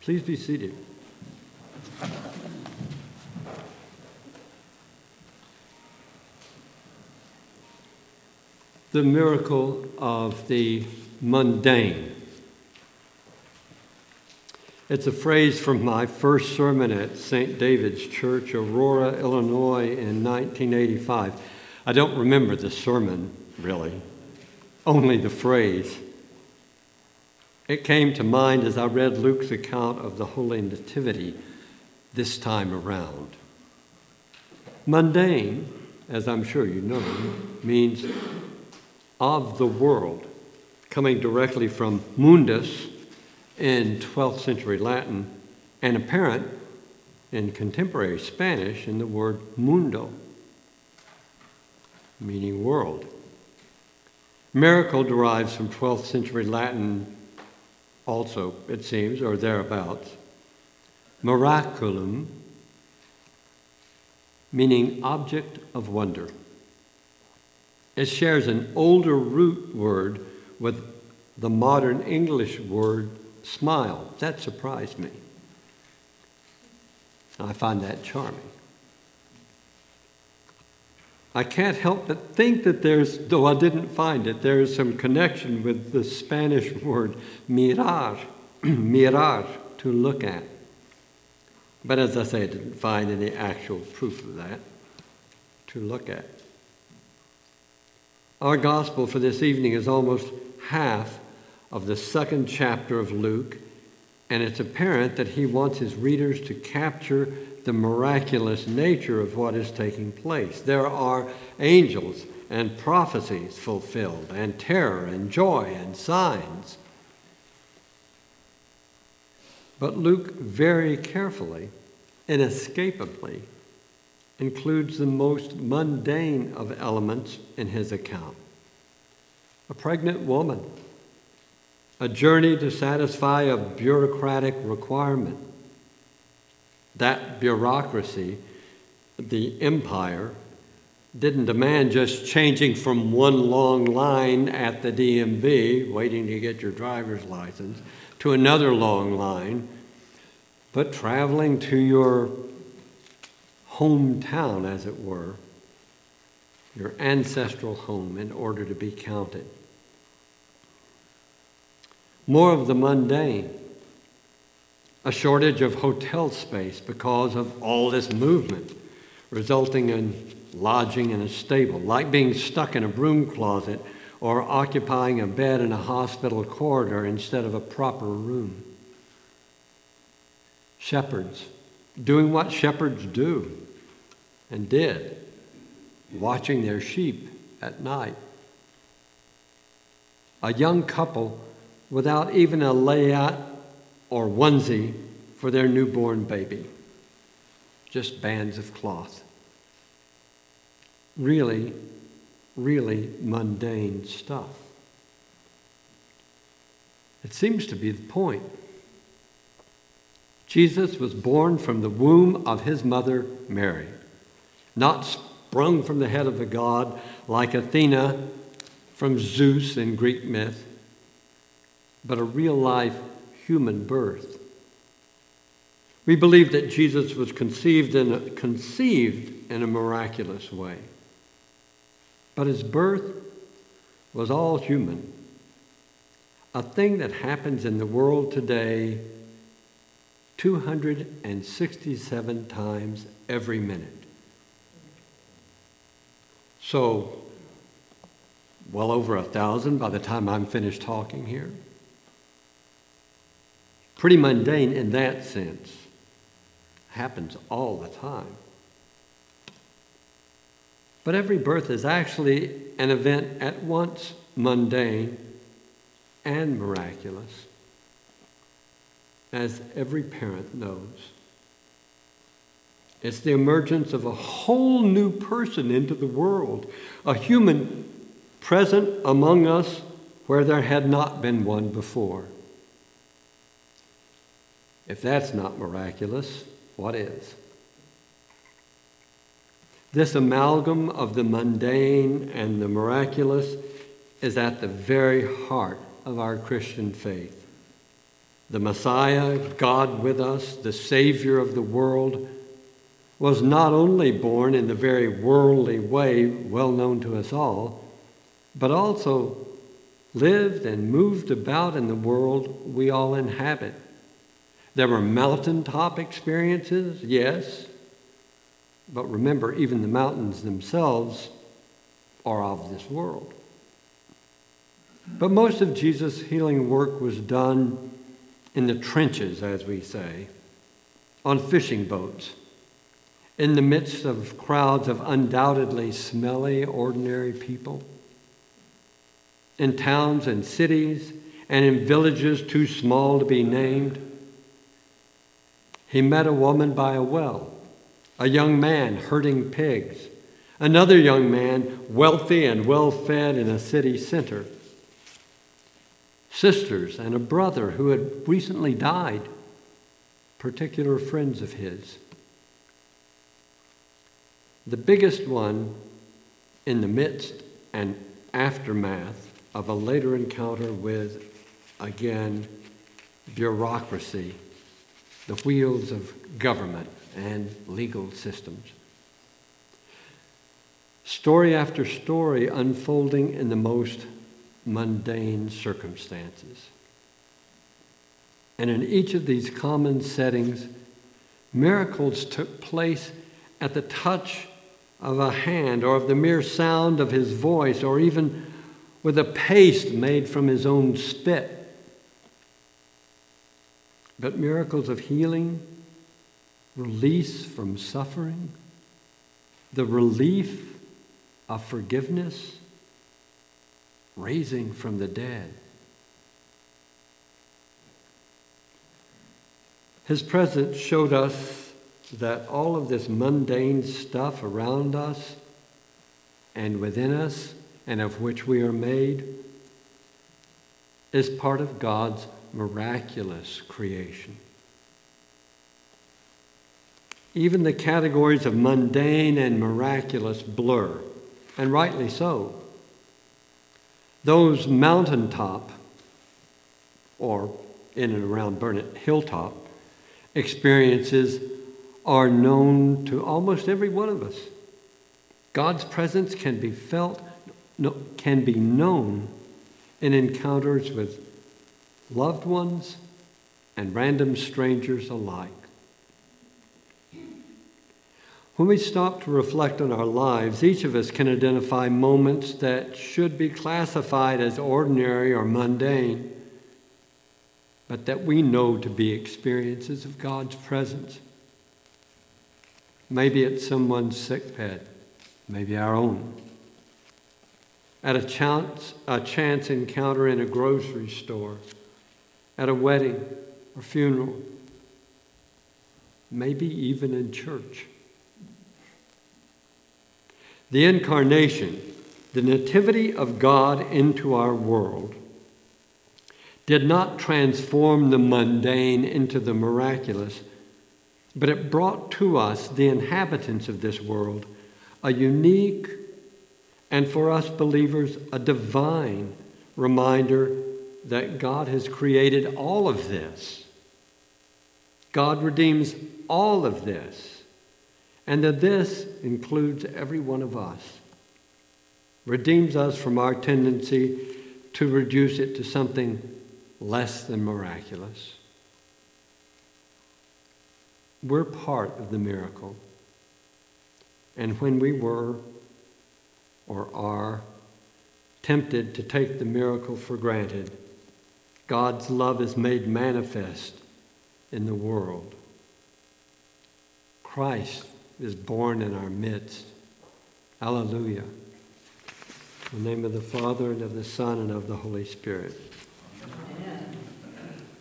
Please be seated. The miracle of the mundane. It's a phrase from my first sermon at St. David's Church, Aurora, Illinois, in 1985. I don't remember the sermon, really, only the phrase. It came to mind as I read Luke's account of the Holy Nativity this time around. Mundane, as I'm sure you know, means of the world, coming directly from mundus in 12th century Latin and apparent in contemporary Spanish in the word mundo, meaning world. Miracle derives from 12th century Latin also, it seems, or thereabouts. Miraculum, meaning object of wonder. It shares an older root word with the modern English word smile. That surprised me. I find that charming. I can't help but think that though I didn't find it, there is some connection with the Spanish word mirar, mirar, to look at. But as I say, I didn't find any actual proof of that, to look at. Our gospel for this evening is almost half of the second chapter of Luke, and it's apparent that he wants his readers to capture the miraculous nature of what is taking place. There are angels and prophecies fulfilled, and terror and joy and signs. But Luke very carefully, inescapably, includes the most mundane of elements in his account. A pregnant woman, a journey to satisfy a bureaucratic requirement. That bureaucracy, the empire, didn't demand just changing from one long line at the DMV, waiting to get your driver's license, to another long line, but traveling to your hometown, as it were, your ancestral home, in order to be counted. More of the mundane. A shortage of hotel space because of all this movement, resulting in lodging in a stable, like being stuck in a broom closet or occupying a bed in a hospital corridor instead of a proper room. Shepherds, doing what shepherds do and did, watching their sheep at night. A young couple without even a layette or onesie for their newborn baby. Just bands of cloth. Really, really mundane stuff. It seems to be the point. Jesus was born from the womb of his mother, Mary, not sprung from the head of a god like Athena from Zeus in Greek myth, but a real-life human birth. We believe that Jesus was conceived in a miraculous way, but his birth was all human, a thing that happens in the world today 267 times every minute. So, well over 1,000 by the time I'm finished talking here. Pretty mundane in that sense. Happens all the time. But every birth is actually an event at once mundane and miraculous, as every parent knows. It's the emergence of a whole new person into the world, a human present among us where there had not been one before. If that's not miraculous, what is? This amalgam of the mundane and the miraculous is at the very heart of our Christian faith. The Messiah, God with us, the Savior of the world, was not only born in the very worldly way well known to us all, but also lived and moved about in the world we all inhabit. There were mountaintop experiences, yes, but remember, even the mountains themselves are of this world. But most of Jesus' healing work was done in the trenches, as we say, on fishing boats, in the midst of crowds of undoubtedly smelly, ordinary people, in towns and cities, and in villages too small to be named. He met a woman by a well, a young man herding pigs, another young man wealthy and well-fed in a city center, sisters and a brother who had recently died, particular friends of his. The biggest one in the midst and aftermath of a later encounter with, again, bureaucracy, the wheels of government and legal systems. Story after story unfolding in the most mundane circumstances. And in each of these common settings, miracles took place at the touch of a hand, or of the mere sound of his voice, or even with a paste made from his own spit. But miracles of healing, release from suffering, the relief of forgiveness, raising from the dead. His presence showed us that all of this mundane stuff around us and within us, and of which we are made, is part of God's miraculous creation. Even the categories of mundane and miraculous blur, and rightly so. Those mountaintop, or in and around Burnett Hilltop, experiences are known to almost every one of us. God's presence can be felt, can be known in encounters with loved ones and random strangers alike. When we stop to reflect on our lives, each of us can identify moments that should be classified as ordinary or mundane, but that we know to be experiences of God's presence. Maybe it's someone's sickbed, maybe our own. At a chance encounter in a grocery store, at a wedding or funeral, maybe even in church. The incarnation, the nativity of God into our world, did not transform the mundane into the miraculous, but it brought to us, the inhabitants of this world, a unique and, for us believers, a divine reminder that God has created all of this. God redeems all of this, and that this includes every one of us. Redeems us from our tendency to reduce it to something less than miraculous. We're part of the miracle. And when we were or are tempted to take the miracle for granted, God's love is made manifest in the world. Christ is born in our midst. Hallelujah. In the name of the Father, and of the Son, and of the Holy Spirit.